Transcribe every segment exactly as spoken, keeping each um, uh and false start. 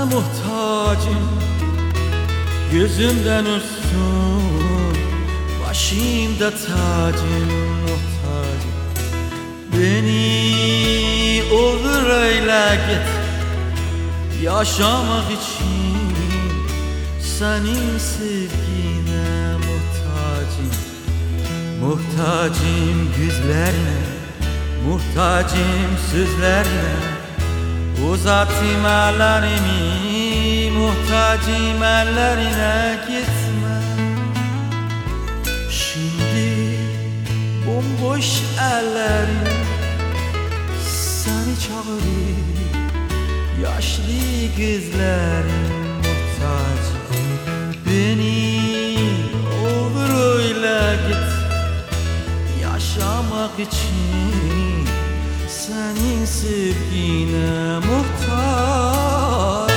muhtacım, gözümden üstün, başımda tacım, muhtacım. Beni olur öyle git, yaşamak için senin sevgine muhtacım. Muhtacım gözlerine, muhtacım sözlerine, uzatayım ellerimi, muhtacım ellerine gitme. Şimdi bomboş ellerim seni çağırır, yaşlı gözlerim muhtacım. Beni olur öyle git, yaşamak için senin sevgine muhtacım.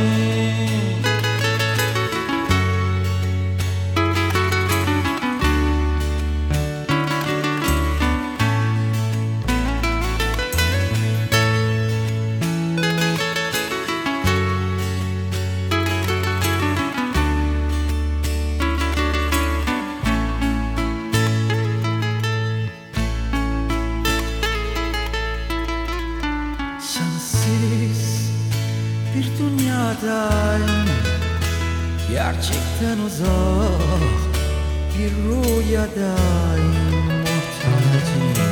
Sensiz bir dünyadayım, gerçekten uzak bir rüyadayım muhtacım.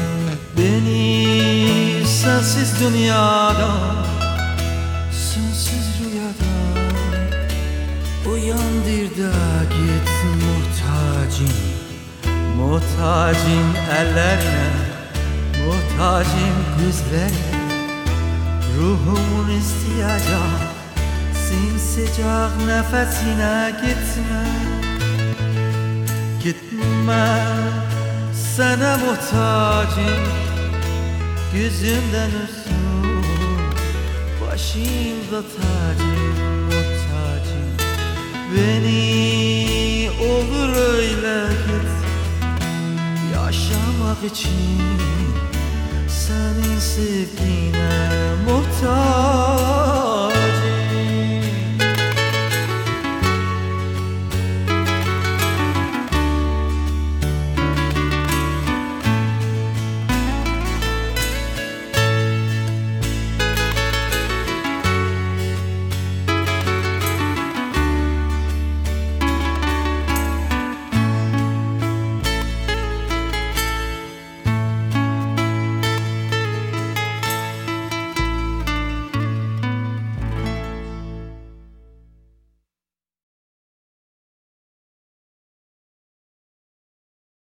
Beni sensiz dünyada, sensiz rüyada uyandır da git muhtacım. Muhtacım ellerine, muhtacım gözlerine, ruhumun ihtiyacı simsıcak nefesine gitme. Gitme, sana muhtacım, gözümden üstün, başımda tacım, muhtacım. Beni olur öyle git, yaşamak için senin sevgine muhtaç.